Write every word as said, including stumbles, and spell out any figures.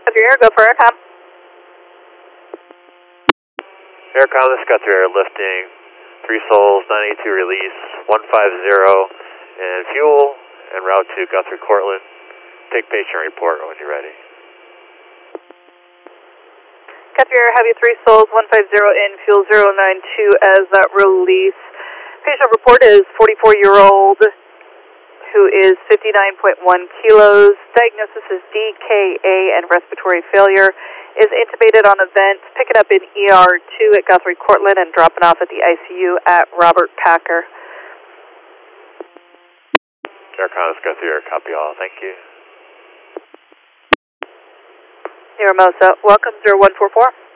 Guthrie Air, go for Aircom. Aircom, this is Guthrie Air, lifting, three souls, nine eighty-two release, one five zero, and fuel, and route to Guthrie Cortland. Take patient report when you're ready. Guthrie Air, Heavy three souls, one five zero in, fuel zero nine two as that release. Patient report is forty-four-year-old who is fifty-nine point one kilos. Diagnosis is D K A and respiratory failure. Is intubated on a vent, picking up in E R two at Guthrie Cortland and dropping off at the I C U at Robert Packer. Aircom, this is Guthrie Air, copy all. Thank you. Hermosa, welcome zero one four four.